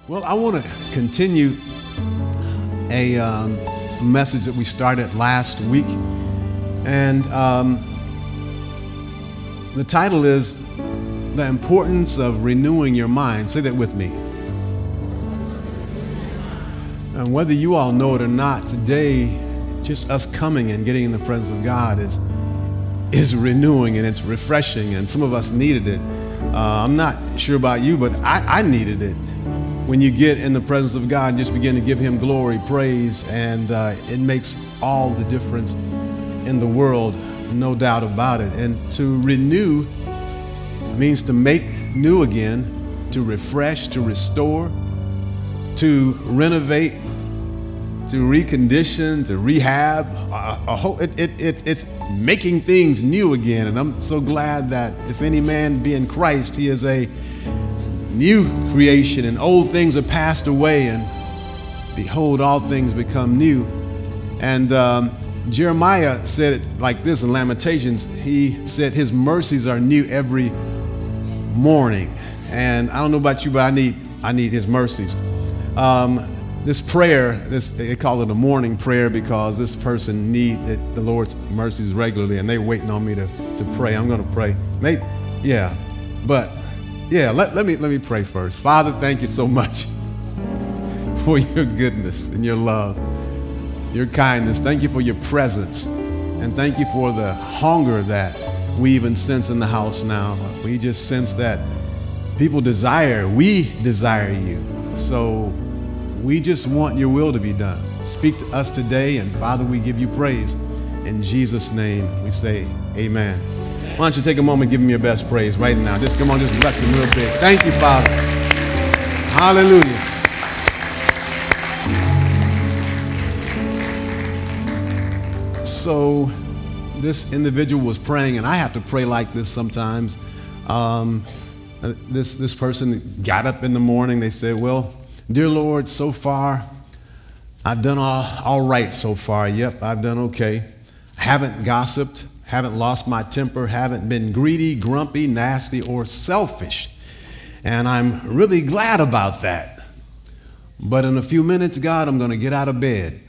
Well, I want to continue a message that we started last week. And the title is The Importance of Renewing Your Mind. Say that with me. And whether you all know it or not, today, just us coming and getting in the presence of God is renewing and it's refreshing. And some of us needed it. I'm not sure about you, but I needed it. When you get in the presence of God and just begin to give him glory, praise, and it makes all the difference in the world, no doubt about it. And to renew means to make new again, to refresh, to restore, to renovate, to recondition, to rehab. It's making things new again. And I'm so glad that if any man be in Christ, he is a new creation, and old things are passed away, and behold, all things become new. And Jeremiah said it like this in Lamentations. He said his mercies are new every morning. And I don't know about you, but I need his mercies. This prayer, they call it a morning prayer because this person needed the Lord's mercies regularly, and they're waiting on me to pray. I'm going to pray. Maybe, yeah, but yeah, let me pray first. Father, thank you so much for your goodness and your love, your kindness. Thank you for your presence, and thank you for the hunger that we even sense in the house now. We just sense that we desire you. So we just want your will to be done. Speak to us today, and Father, we give you praise. In Jesus' name, we say amen. Why don't you take a moment and give him your best praise right now? Just come on, just bless him real big. Thank you, Father. Hallelujah. So this individual was praying, and I have to pray like this sometimes. This person got up in the morning. They said, well, dear Lord, so far, I've done all right so far. Yep, I've done okay. Haven't gossiped. Haven't lost my temper, haven't been greedy, grumpy, nasty, or selfish. And I'm really glad about that. But in a few minutes, God, I'm going to get out of bed.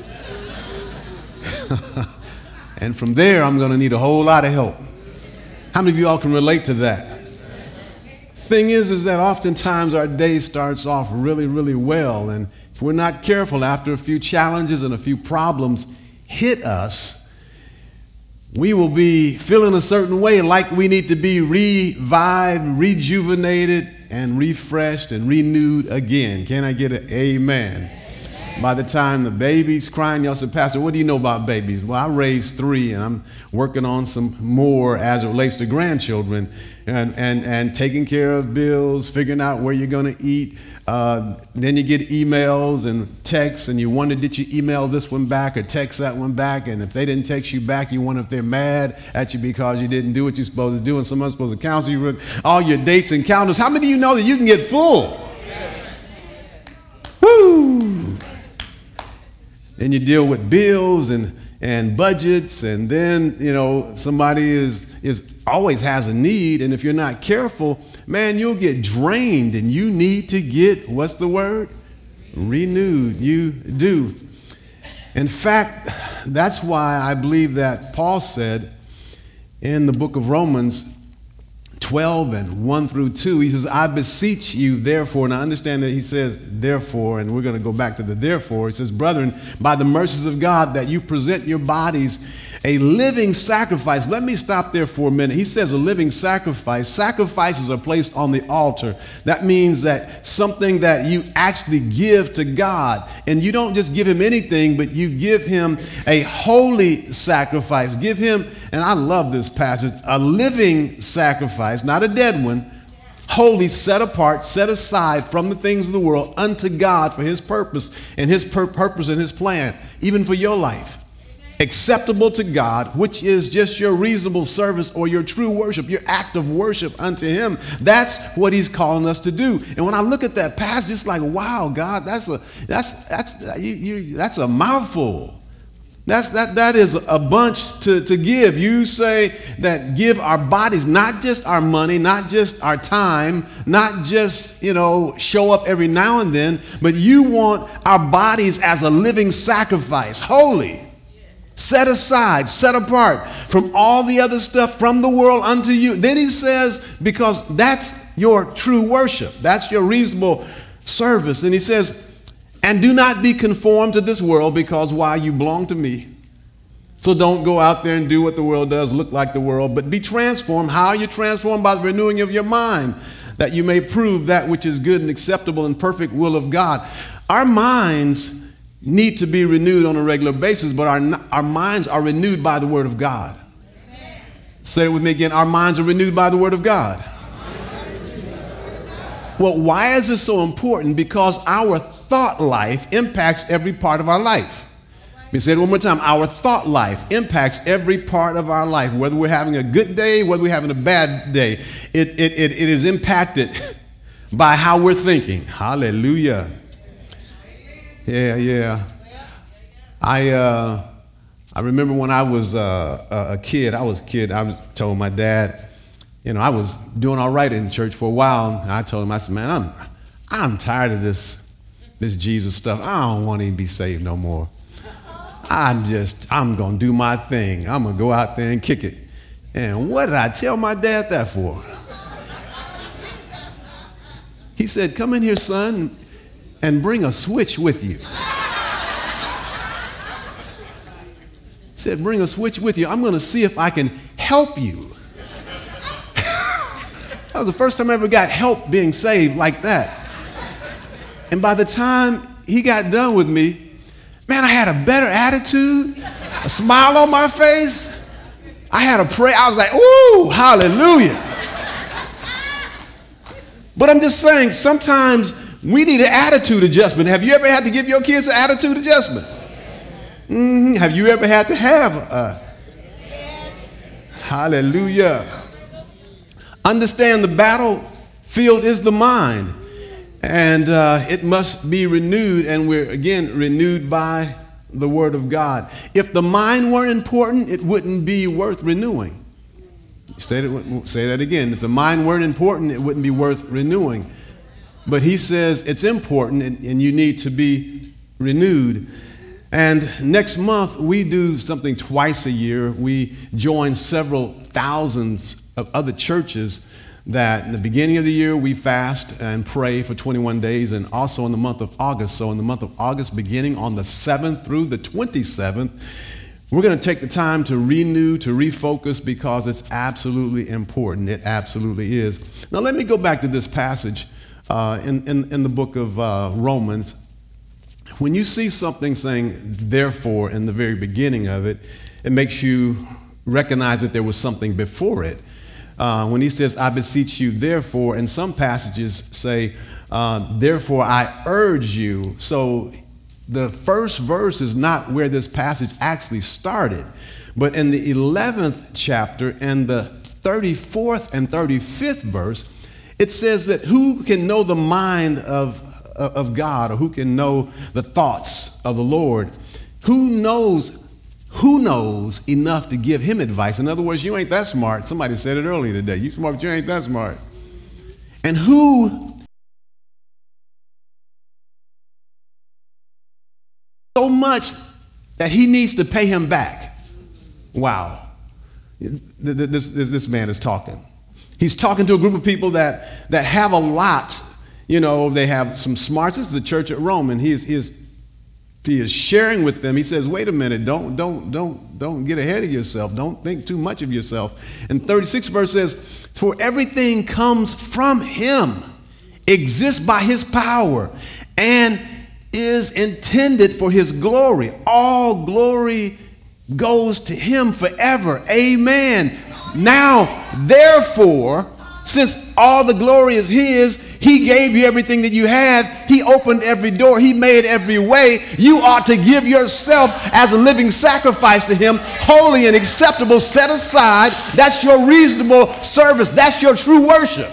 And from there, I'm going to need a whole lot of help. How many of you all can relate to that? Thing is that oftentimes our day starts off really, really well. And if we're not careful, after a few challenges and a few problems hit us, we will be feeling a certain way, like we need to be revived, rejuvenated, and refreshed and renewed again. Can I get an amen? By the time the baby's crying, y'all say, Pastor, what do you know about babies? Well, I raised 3, and I'm working on some more as it relates to grandchildren and taking care of bills, figuring out where you're going to eat. Then you get emails and texts, and you wonder, did you email this one back or text that one back? And if they didn't text you back, you wonder if they're mad at you because you didn't do what you're supposed to do, and someone's supposed to counsel you with all your dates and calendars. How many of you know that you can get full? Woo! Then you deal with bills and budgets, and then, you know, somebody is always has a need, and if you're not careful, man, you'll get drained, and you need to get, what's the word? Renewed. You do. In fact, that's why I believe that Paul said in the book of Romans 12 and 1 through 2, he says, I beseech you, therefore, and I understand that he says, therefore, and we're going to go back to the therefore. He says, brethren, by the mercies of God, that you present your bodies a living sacrifice. Let me stop there for a minute. He says a living sacrifice. Sacrifices are placed on the altar. That means that something that you actually give to God. And you don't just give him anything, but you give him a holy sacrifice. Give him, and I love this passage, a living sacrifice, not a dead one, holy, set apart, set aside from the things of the world unto God for his purpose and his purpose and his plan, even for your life. Acceptable to God, which is just your reasonable service or your true worship, your act of worship unto him. That's what he's calling us to do. And when I look at that passage, it's like, wow, God, that's a mouthful. That is a bunch to give. You say that give our bodies, not just our money, not just our time, not just, show up every now and then, but you want our bodies as a living sacrifice, holy, set aside, set apart from all the other stuff from the world unto you. Then he says, because that's your true worship, that's your reasonable service. And he says, and do not be conformed to this world, because why? You belong to me. So don't go out there and do what the world does, look like the world, but be transformed. How are you transformed? By the renewing of your mind, that you may prove that which is good and acceptable and perfect will of God. Our minds need to be renewed on a regular basis, but our minds are renewed by the Word of God. Amen. Say it with me again. Our minds are renewed by the Word of God. Well, why is this so important? Because our thought life impacts every part of our life. Let me say it one more time. Our thought life impacts every part of our life. Whether we're having a good day, whether we're having a bad day, it is impacted by how we're thinking. Hallelujah. Yeah. I remember when I was a kid. I was told my dad, I was doing all right in church for a while. And I told him, I said, man, I'm tired of this Jesus stuff. I don't want to even be saved no more. I'm going to do my thing. I'm going to go out there and kick it. And what did I tell my dad that for? He said, come in here, son, and bring a switch with you. He said, bring a switch with you. I'm going to see if I can help you. That was the first time I ever got help being saved like that. And by the time he got done with me, man, I had a better attitude, a smile on my face. I had a prayer. I was like, ooh, hallelujah. But I'm just saying, sometimes we need an attitude adjustment. Have you ever had to give your kids an attitude adjustment? Mm-hmm. Have you ever had to have a? Hallelujah. Understand the battlefield is the mind. And it must be renewed, and we're, again, renewed by the Word of God. If the mind weren't important, it wouldn't be worth renewing. Say that again. If the mind weren't important, it wouldn't be worth renewing. But he says it's important, and you need to be renewed. And next month, we do something twice a year. We join several thousands of other churches that in the beginning of the year we fast and pray for 21 days, and also in the month of August. So in the month of August, beginning on the 7th through the 27th, we're going to take the time to renew, to refocus, because it's absolutely important. It absolutely is. Now let me go back to this passage in the book of Romans. When you see something saying therefore in the very beginning of it, it makes you recognize that there was something before it. When he says, I beseech you, therefore, and some passages say, therefore I urge you. So the first verse is not where this passage actually started. But in the 11th chapter and the 34th and 35th verse, it says that who can know the mind of God, or who can know the thoughts of the Lord? Who knows enough to give him advice? In other words, you ain't that smart. Somebody said it earlier today. You smart, but you ain't that smart. And who so much that he needs to pay him back? Wow. This man is talking. He's talking to a group of people that have a lot. They have some smarts. This is the church at Rome, and he is sharing with them. He says, wait a minute, don't get ahead of yourself. Don't think too much of yourself. And 36th verse says, for everything comes from him, exists by his power, and is intended for his glory. All glory goes to him forever. Amen. Now, therefore, since all the glory is his, he gave you everything that you had. He opened every door. He made every way. You ought to give yourself as a living sacrifice to him, holy and acceptable, set aside. That's your reasonable service. That's your true worship.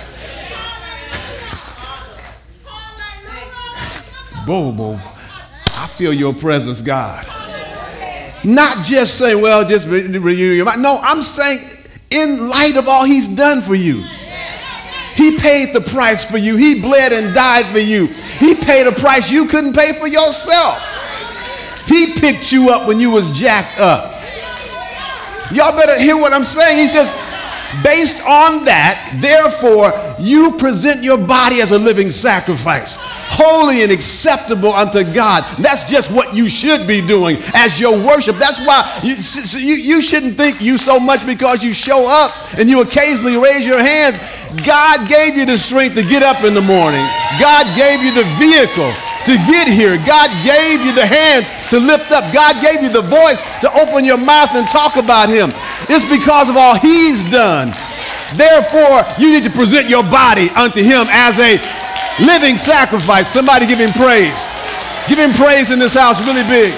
Boom, boom. I feel your presence, God. Not just saying, well, just renew your mind. No, I'm saying in light of all he's done for you. He paid the price for you. He bled and died for you. He paid a price you couldn't pay for yourself. He picked you up when you was jacked up. Y'all better hear what I'm saying. He says, based on that, therefore, you present your body as a living sacrifice, holy and acceptable unto God. That's just what you should be doing as your worship. That's why you shouldn't think you so much because you show up and you occasionally raise your hands. God gave you the strength to get up in the morning. God gave you the vehicle to get here. God gave you the hands to lift up. God gave you the voice to open your mouth and talk about him. It's because of all he's done. Therefore, you need to present your body unto him as a living sacrifice. Somebody give him praise. Give him praise in this house really big.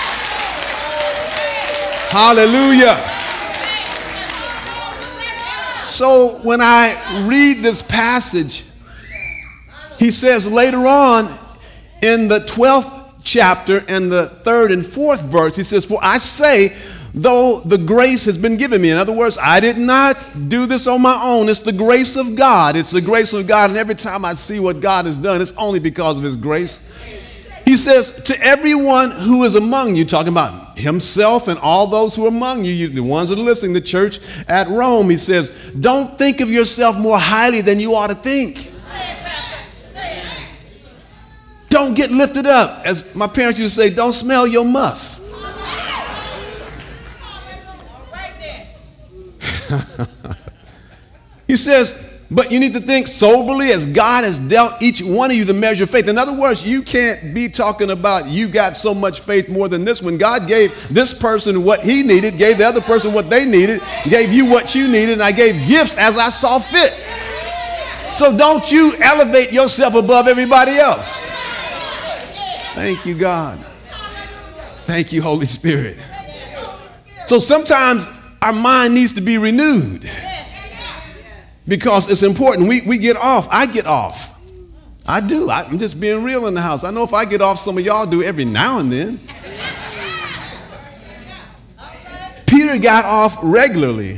Hallelujah. So when I read this passage, he says later on in the 12th chapter and the 3rd and 4th verse, he says, for I say, though the grace has been given me. In other words, I did not do this on my own. It's the grace of God. It's the grace of God. And every time I see what God has done, it's only because of his grace. He says, to everyone who is among you, talking about himself and all those who are among you, the ones that are listening, the church at Rome, he says, don't think of yourself more highly than you ought to think. Don't get lifted up. As my parents used to say, don't smell your must. He says, but you need to think soberly as God has dealt each one of you the measure of faith. In other words, you can't be talking about you got so much faith more than this. When God gave this person what he needed, gave the other person what they needed, gave you what you needed, and I gave gifts as I saw fit. So don't you elevate yourself above everybody else. Thank you, God. Thank you, Holy Spirit. So sometimes our mind needs to be renewed because it's important. We get off. I get off. I do. I'm just being real in the house. I know if I get off, some of y'all do every now and then. Peter got off regularly.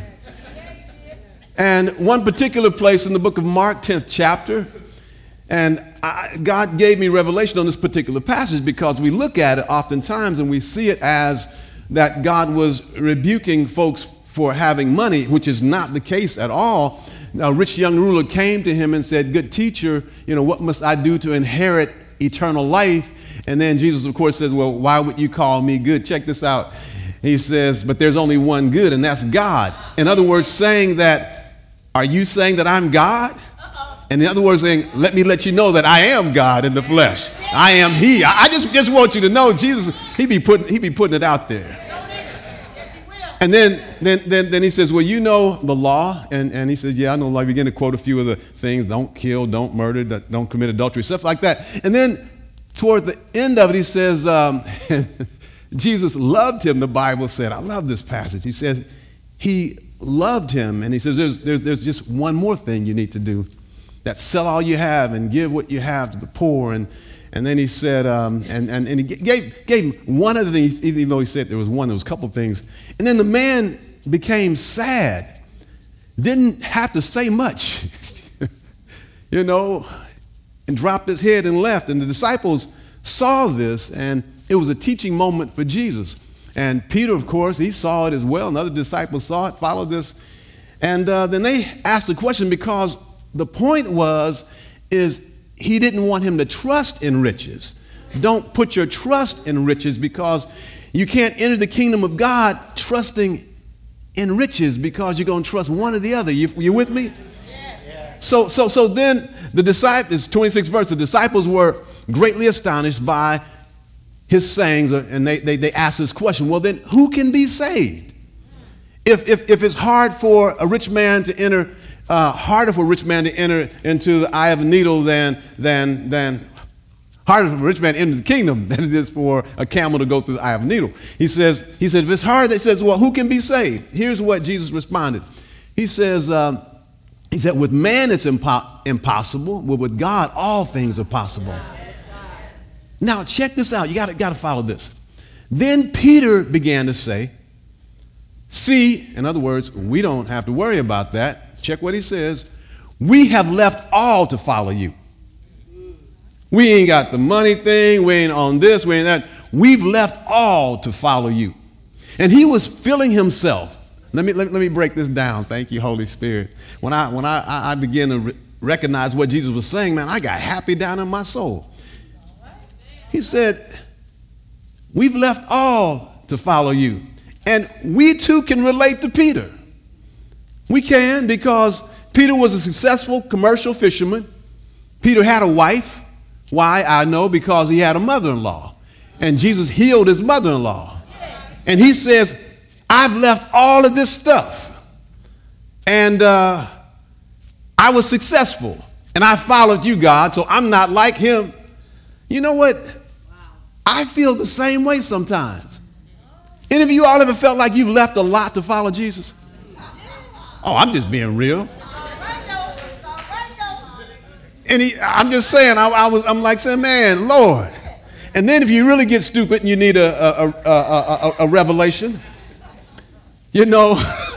And one particular place in the book of Mark, 10th chapter, and God gave me revelation on this particular passage because we look at it oftentimes and we see it as that God was rebuking folks for having money, which is not the case at all. A rich young ruler came to him and said, good teacher, what must I do to inherit eternal life? And then Jesus, of course, says, well, why would you call me good? Check this out. He says, but there's only one good, and that's God. In other words, saying that, are you saying that I'm God? And in other words, saying, let me let you know that I am God in the flesh. I am he. I just want you to know, Jesus, he be putting it out there. And then he says, well, you know the law. And he says, yeah, I know the law. I begin to quote a few of the things. Don't kill, don't murder, don't commit adultery, stuff like that. And then toward the end of it, he says, Jesus loved him, the Bible said. I love this passage. He said he loved him. And he says, there's just one more thing you need to do. That sell all you have and give what you have to the poor. And then he said, and he gave one of the things, even though he said there was a couple of things. And then the man became sad, didn't have to say much, and dropped his head and left. And the disciples saw this, and it was a teaching moment for Jesus. And Peter, of course, he saw it as well, and other disciples saw it, followed this. And then they asked the question because the point is he didn't want him to trust in riches. Don't put your trust in riches because you can't enter the kingdom of God trusting in riches because you're going to trust one or the other. You with me? So then the disciples, 26th verse, the disciples were greatly astonished by his sayings, and they asked this question, well then who can be saved? If it's hard for a rich man to enter harder for a rich man to enter into the eye of a needle than harder for a rich man to enter the kingdom than it is for a camel to go through the eye of a needle. He said, if it's hard, they says, well, who can be saved? Here's what Jesus responded. He says, with man it's impossible, but with God all things are possible. Now, check this out. You got to follow this. Then Peter began to say, see, in other words, we don't have to worry about that. Check what he says. We have left all to follow you. We ain't got the money thing. We ain't on this. We ain't that. We've left all to follow you. And he was filling himself. Let me break this down. Thank you, Holy Spirit. When I began to recognize what Jesus was saying, man, I got happy down in my soul. He said, we've left all to follow you. And we too can relate to Peter. We can, because Peter was a successful commercial fisherman. Peter had a wife. Why? I know, because he had a mother-in-law. And Jesus healed his mother-in-law. And he says, I've left all of this stuff. And I was successful. And I followed you, God, so I'm not like him. You know what? I feel the same way sometimes. Any of you all ever felt like you've left a lot to follow Jesus? Oh, I'm just being real. And I'm just saying, I'm like saying, man, Lord. And then if you really get stupid and you need a revelation, you know,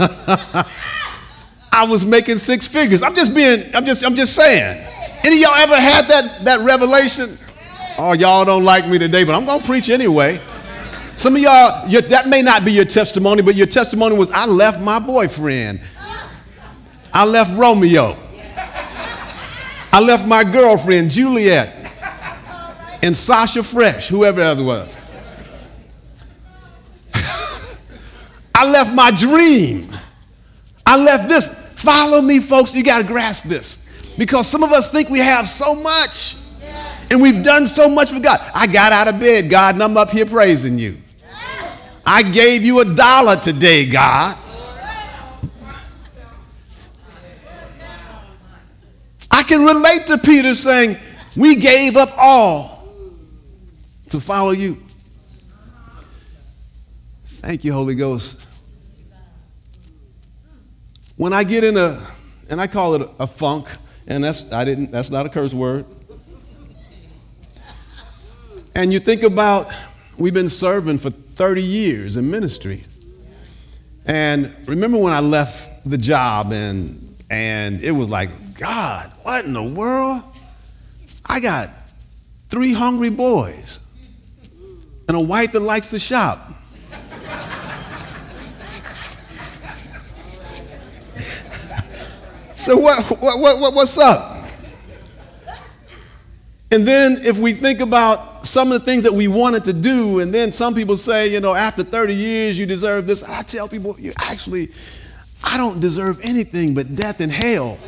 I was making six figures. I'm just saying. Any of y'all ever had that revelation? Oh, y'all don't like me today, but I'm going to preach anyway. Some of y'all, that may not be your testimony, but your testimony was, I left my boyfriend. I left Romeo. I left my girlfriend, Juliet, and Sasha Fresh, whoever else was. I left my dream. I left this. Follow me, folks. You got to grasp this. Because some of us think we have so much. And we've done so much for God. I got out of bed, God, and I'm up here praising you. I gave you $1 today, God. I can relate to Peter saying, we gave up all to follow you. Thank you, Holy Ghost. When I get in and I call it a funk, and that's not a curse word. And you think about, we've been serving for 30 years in ministry. And remember when I left the job and it was like, God, what in the world? I got 3 hungry boys and a wife that likes to shop. So what's up? And then if we think about some of the things that we wanted to do, and then some people say, you know, after 30 years, you deserve this. I tell people, I don't deserve anything but death and hell.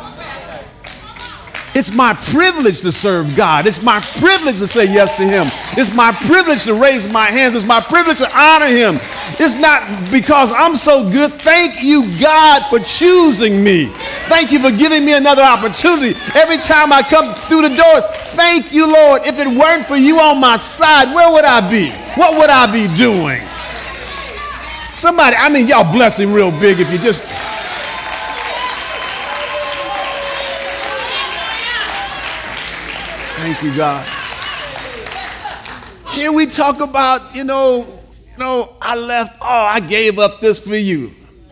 It's my privilege to serve God. It's my privilege to say yes to him. It's my privilege to raise my hands. It's my privilege to honor him. It's not because I'm so good. Thank you, God, for choosing me. Thank you for giving me another opportunity. Every time I come through the doors, thank you, Lord. If it weren't for you on my side, where would I be? What would I be doing? Somebody, y'all bless him real big if you just... Thank you, God. Here we talk about, I left, I gave up this for you.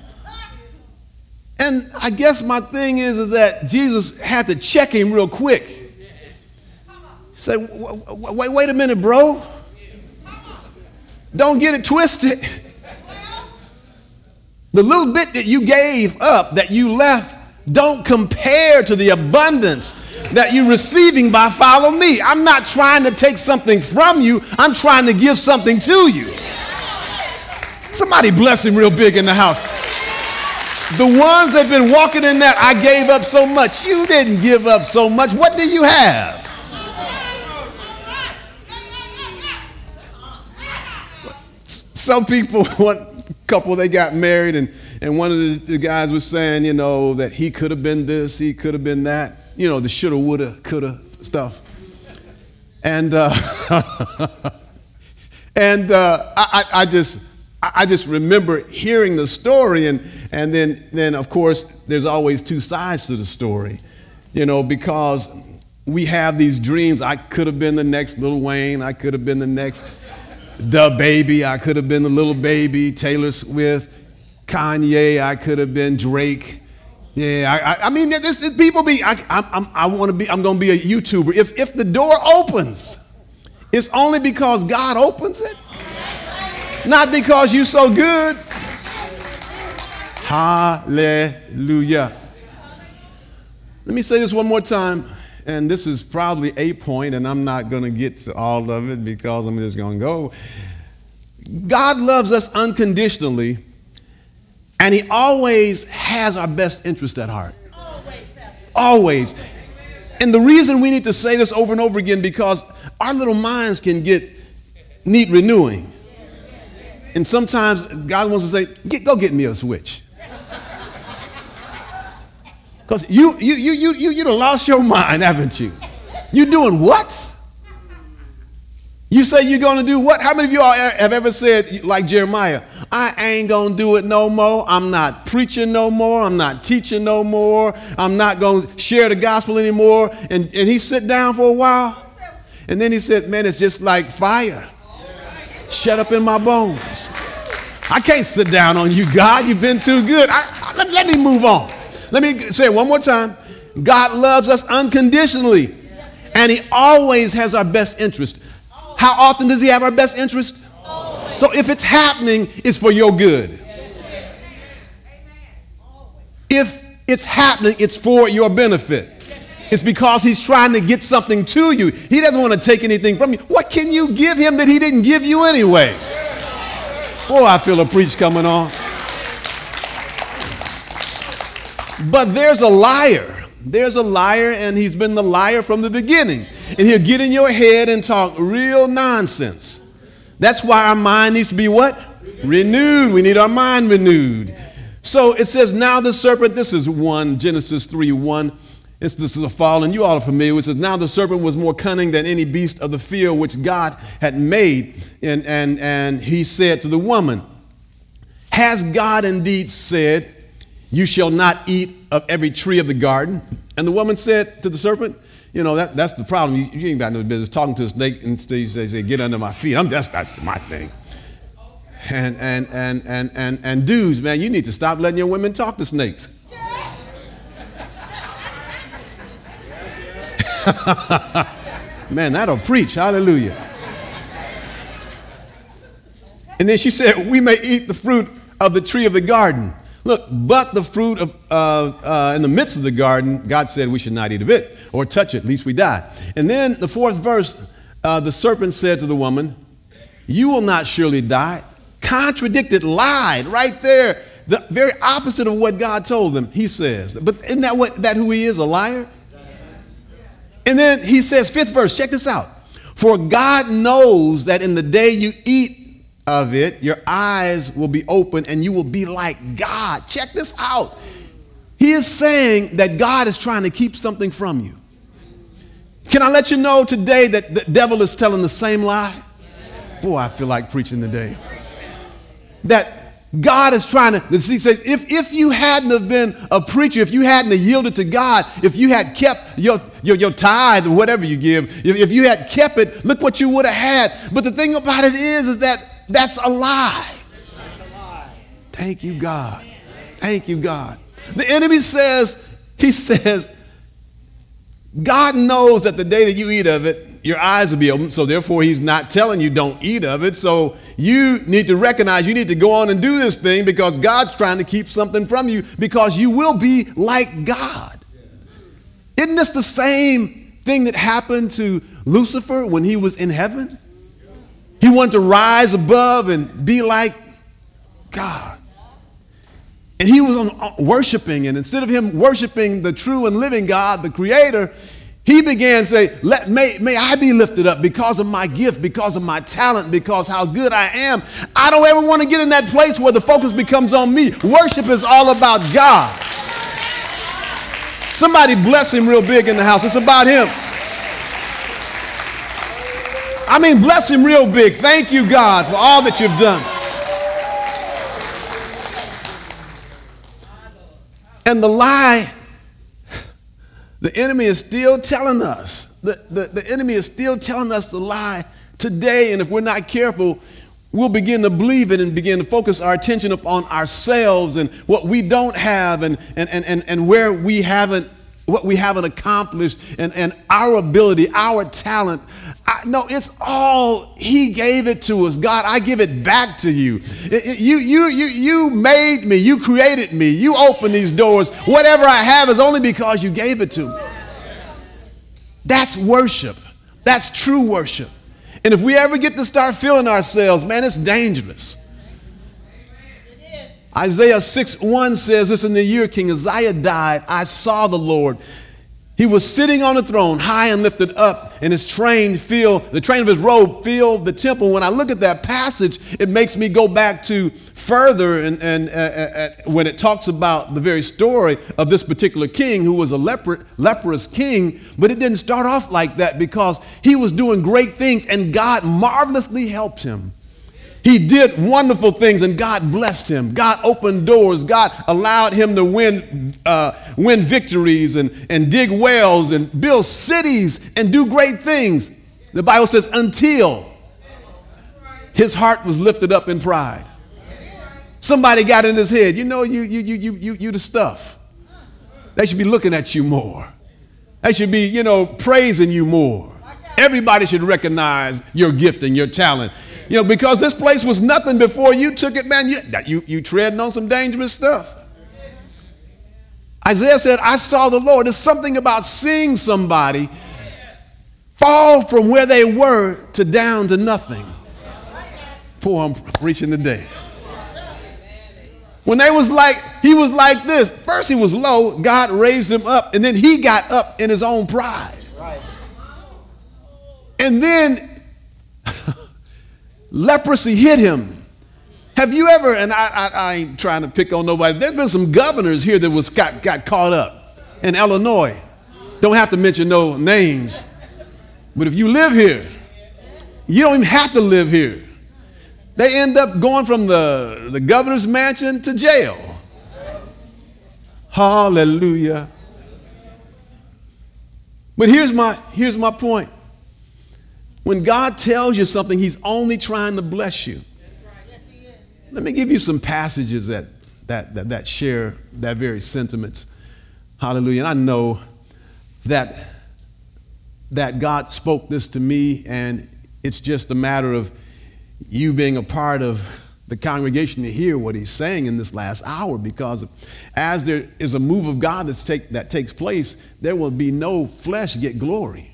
And I guess my thing is that Jesus had to check him real quick. He said, wait a minute, bro. Don't get it twisted. The little bit that you gave up, that you left, don't compare to the abundance that you're receiving by follow me. I'm not trying to take something from you. I'm trying to give something to you. Somebody bless him real big in the house. The ones that have been walking in that, I gave up so much. You didn't give up so much. What do you have? Some people, one couple, they got married, and one of the guys was saying, that he could have been this, he could have been that. The shoulda, woulda, coulda stuff. And I just remember hearing the story, and then of course there's always two sides to the story, because we have these dreams. I could have been the next Lil Wayne. I could have been the next DaBaby. I could have been the Little Baby, Taylor Swift, Kanye. I could have been Drake. Yeah, I mean, people be. I'm going to be a YouTuber. If the door opens, it's only because God opens it, not because you're so good. Hallelujah. Let me say this one more time, and this is probably a point, and I'm not going to get to all of it because I'm just going to go. God loves us unconditionally, and he always has our best interest at heart. Always. And the reason we need to say this over and over again, because our little minds can need renewing. And sometimes God wants to say, go get me a switch. Because you done lost your mind, haven't you? You doing what? You say you're going to do what? How many of you all have ever said, like Jeremiah, I ain't going to do it no more. I'm not preaching no more. I'm not teaching no more. I'm not going to share the gospel anymore. And he sat down for a while. And then he said, man, it's just like fire. Shut up in my bones. I can't sit down on you, God. You've been too good. Let me move on. Let me say it one more time. God loves us unconditionally, and he always has our best interest. How often does he have our best interest? Always. So if it's happening, it's for your good. If it's happening, it's for your benefit. It's because he's trying to get something to you. He doesn't want to take anything from you. What can you give him that he didn't give you anyway? Boy, I feel a preach coming on. But there's a liar. There's a liar, and he's been the liar from the beginning. And he'll get in your head and talk real nonsense. That's why our mind needs to be what? Renewed. We need our mind renewed. So it says, now the serpent, this is Genesis 3:1. This is a fall, and you all are familiar with it. It says, now the serpent was more cunning than any beast of the field which God had made. And he said to the woman, has God indeed said, you shall not eat of every tree of the garden? And the woman said to the serpent, you know, that's the problem. You ain't got no business talking to a snake and say, get under my feet. That's my thing. And dudes, man, you need to stop letting your women talk to snakes. Man, that'll preach. Hallelujah. And then she said, we may eat the fruit of the tree of the garden. Look, but the fruit of in the midst of the garden, God said we should not eat of it or touch it, lest we die. And then the fourth verse, the serpent said to the woman, you will not surely die. Contradicted, lied right there. The very opposite of what God told them, he says. But isn't that who he is, a liar? And then he says, fifth verse, check this out. For God knows that in the day you eat of it, your eyes will be open and you will be like God. Check this out. He is saying that God is trying to keep something from you. Can I let you know today that the devil is telling the same lie? Boy, I feel like preaching today. That God is trying to, he says, if you hadn't have been a preacher, if you hadn't have yielded to God, if you had kept your tithe or whatever you give, if you had kept it, look what you would have had. But the thing about it is that that's a lie. Thank you, God. Thank you, God. The enemy says, God knows that the day that you eat of it, your eyes will be open. So therefore, he's not telling you don't eat of it. So you need to recognize you need to go on and do this thing because God's trying to keep something from you because you will be like God. Isn't this the same thing that happened to Lucifer when he was in heaven? He wanted to rise above and be like God. And he was worshiping, and instead of him worshiping the true and living God, the creator, he began to say, may I be lifted up because of my gift, because of my talent, because how good I am. I don't ever want to get in that place where the focus becomes on me. Worship is all about God. Somebody bless him real big in the house. It's about him. I mean, bless him real big. Thank you, God, for all that you've done. And the lie The enemy is still telling us. The enemy is still telling us the lie today. And if we're not careful, we'll begin to believe it and begin to focus our attention upon ourselves and what we don't have and where we haven't, what we haven't accomplished and our ability, our talent. No, it's all He gave it to us. God, I give it back to you. You made me. You created me. You opened these doors. Whatever I have is only because you gave it to me. That's worship. That's true worship. And if we ever get to start feeling ourselves, man, it's dangerous. Isaiah 6:1 says this: in the year King Uzziah died, I saw the Lord. He was sitting on a throne, high and lifted up, and the train of his robe filled the temple. When I look at that passage, it makes me go back to further and when it talks about the very story of this particular king who was a leprous king. But it didn't start off like that, because he was doing great things and God marvelously helped him. He did wonderful things and God blessed him. God opened doors. God allowed him to win victories and dig wells and build cities and do great things. The Bible says until his heart was lifted up in pride. Somebody got in his head, you the stuff. They should be looking at you more. They should be, praising you more. Everybody should recognize your gift and your talent. Because this place was nothing before you took it, man. You treading on some dangerous stuff. Isaiah said, I saw the Lord. There's something about seeing somebody fall from where they were to down to nothing. Boy, I'm preaching today. When he was like this. First he was low, God raised him up, and then he got up in his own pride. And then leprosy hit him. Have you ever, and I ain't trying to pick on nobody, there's been some governors here that got caught up in Illinois. Don't have to mention no names. But if you live here, you don't even have to live here. They end up going from the governor's mansion to jail. Hallelujah. But here's my point. When God tells you something, He's only trying to bless you. Let me give you some passages that share that very sentiment. Hallelujah. And I know that God spoke this to me, and it's just a matter of you being a part of the congregation to hear what He's saying in this last hour, because as there is a move of God that takes place, there will be no flesh get glory.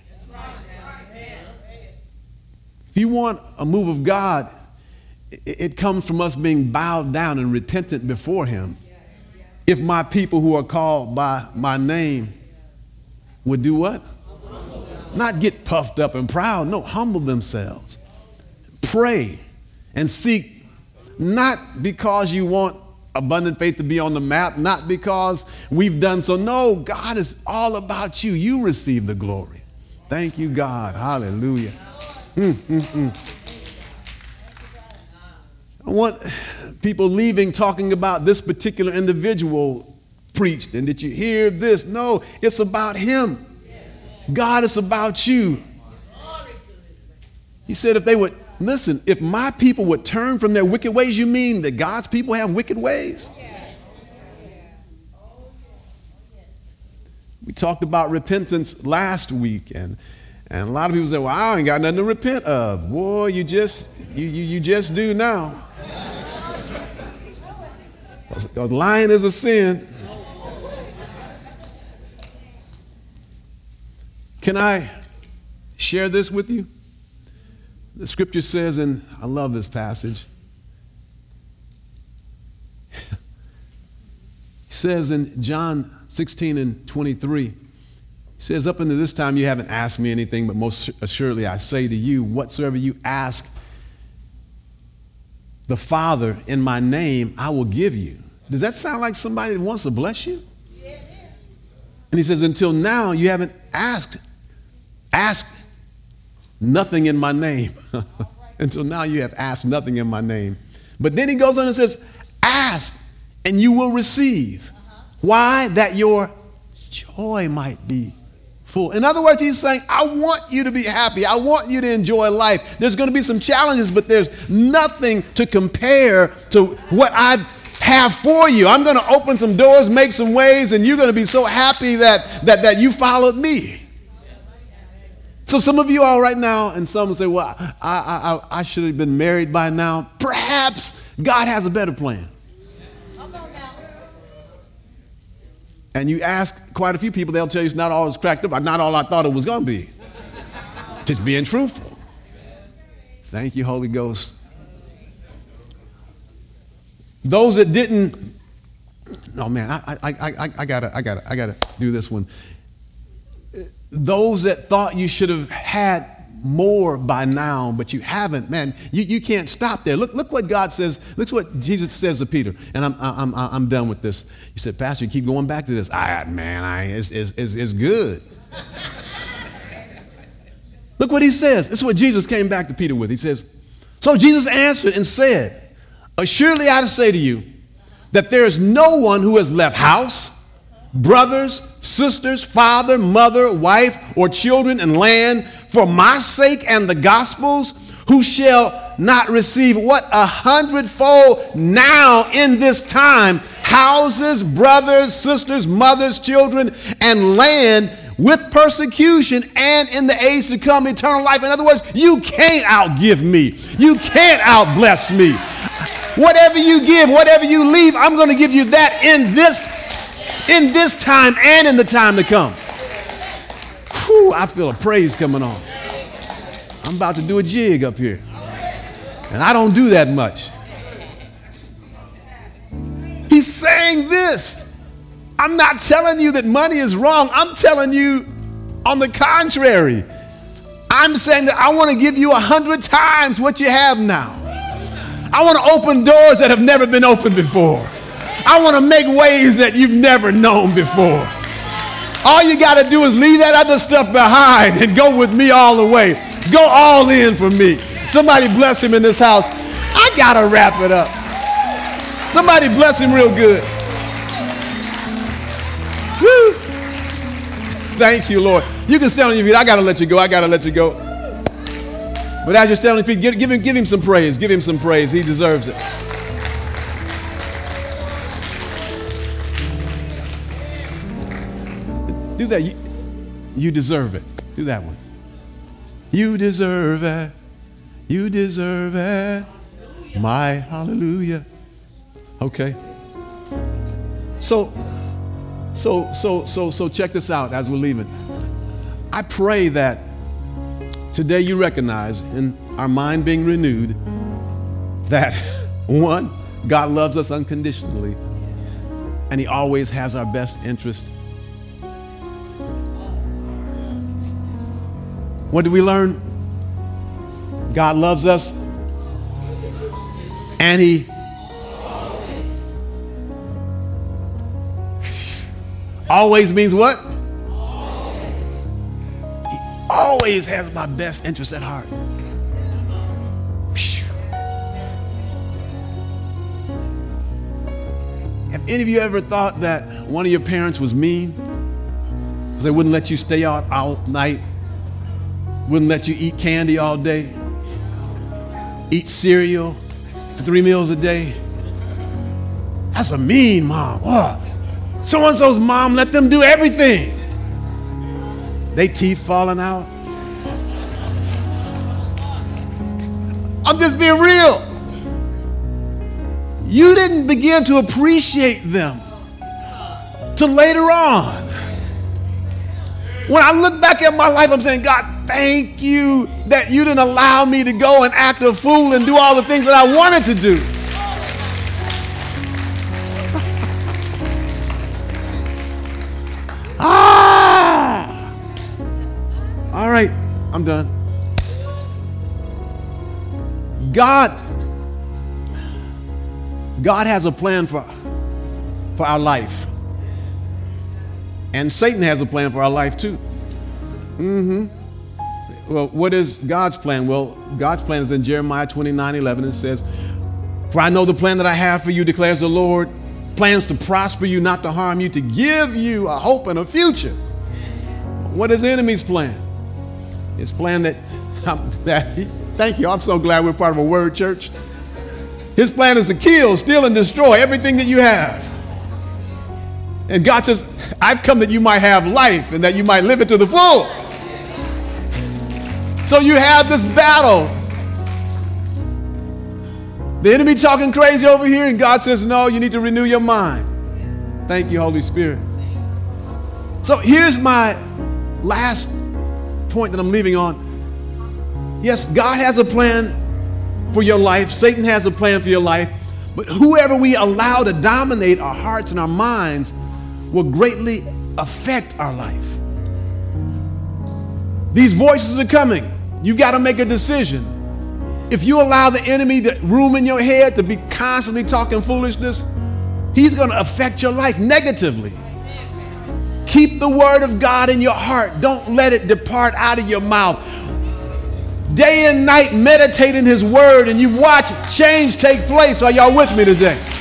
If you want a move of God, it comes from us being bowed down and repentant before Him. If my people who are called by my name would do what? Not get puffed up and proud. No, humble themselves. Pray and seek, not because you want abundant faith to be on the map, not because we've done so. No, God is all about you. You receive the glory. Thank you, God. Hallelujah. I want people leaving talking about this particular individual preached, and did you hear this? No, it's about him. God is about you. He said if they would, listen, if my people would turn from their wicked ways, you mean that God's people have wicked ways? We talked about repentance last week, and a lot of people say, well, I ain't got nothing to repent of. Boy, you just do now. Because lying is a sin. Can I share this with you? The scripture says, and I love this passage. It says in John 16:23, He says, up until this time you haven't asked me anything, but most assuredly I say to you, whatsoever you ask the Father in my name, I will give you. Does that sound like somebody that wants to bless you? Yeah, it is. And He says, until now you haven't asked nothing in my name. Until now you have asked nothing in my name. But then He goes on and says, ask and you will receive. Why? That your joy might be full. In other words, he's saying, I want you to be happy. I want you to enjoy life. There's going to be some challenges, but there's nothing to compare to what I have for you. I'm going to open some doors, make some ways, and you're going to be so happy that you followed me. So some of you all right now, and some will say, well, I should have been married by now. Perhaps God has a better plan. And you ask quite a few people, they'll tell you it's not all it's cracked up, not all I thought it was going to be. Just being truthful. Thank you, Holy Ghost. Those that didn't, oh man, I gotta do this one. Those that thought you should have had more by now, but you haven't, man, you can't stop there. Look what God says. Look what Jesus says to Peter. And I'm done with this. He said, Pastor, you keep going back to this. It's good. Look what he says. This is what Jesus came back to Peter with. He says, so Jesus answered and said, assuredly I say to you that there is no one who has left house, brothers, sisters, father, mother, wife, or children and land for my sake and the gospel's, who shall not receive what? 100-fold now in this time, houses, brothers, sisters, mothers, children, and land with persecution, and in the age to come eternal life. In other words, you can't outgive me. You can't outbless me. Whatever you give, whatever you leave, I'm going to give you that in this time and in the time to come. Whew, I feel a praise coming on. I'm about to do a jig up here. And I don't do that much. He's saying this. I'm not telling you that money is wrong. I'm telling you on the contrary. I'm saying that I want to give you 100 times what you have now. I want to open doors that have never been opened before. I want to make ways that you've never known before. All you got to do is leave that other stuff behind and go with me all the way. Go all in for me. Somebody bless him in this house. I got to wrap it up. Somebody bless him real good. Woo. Thank you, Lord. You can stand on your feet. I got to let you go. I got to let you go. But as you're standing on your feet, give him some praise. Give him some praise. He deserves it. Do that. You deserve it. Do that one. You deserve it. You deserve it. My hallelujah. Okay. So check this out as we're leaving. I pray that today you recognize, in our mind being renewed, that one, God loves us unconditionally, and he always has our best interest. What did we learn? God loves us, and he always means what? He always has my best interest at heart. Have any of you ever thought that one of your parents was mean? Because they wouldn't let you stay out all night, wouldn't let you eat candy all day, eat cereal for 3 meals a day? That's a mean mom. What? So-and-so's mom let them do everything. They teeth falling out. I'm just being real. You didn't begin to appreciate them till later on. When I look back at my life, I'm saying, God, thank you that you didn't allow me to go and act a fool and do all the things that I wanted to do. All right, I'm done. God has a plan for our life. And Satan has a plan for our life too. Well, what is God's plan? Well, God's plan is in Jeremiah 29:11. It says, for I know the plan that I have for you, declares the Lord, plans to prosper you, not to harm you, to give you a hope and a future. What is the enemy's plan? His plan thank you, I'm so glad we're part of a word church. His plan is to kill, steal, and destroy everything that you have. And God says, I've come that you might have life and that you might live it to the full. So you have this battle. The enemy talking crazy over here, and God says, no, you need to renew your mind. Thank you, Holy Spirit. So here's my last point that I'm leaving on. Yes, God has a plan for your life. Satan has a plan for your life. But whoever we allow to dominate our hearts and our minds will greatly affect our life. These voices are coming. You've got to make a decision. If you allow the enemy to room in your head to be constantly talking foolishness, he's going to affect your life negatively. Keep the word of God in your heart. Don't let it depart out of your mouth. Day and night meditate in his word, and you watch change take place. Are y'all with me today?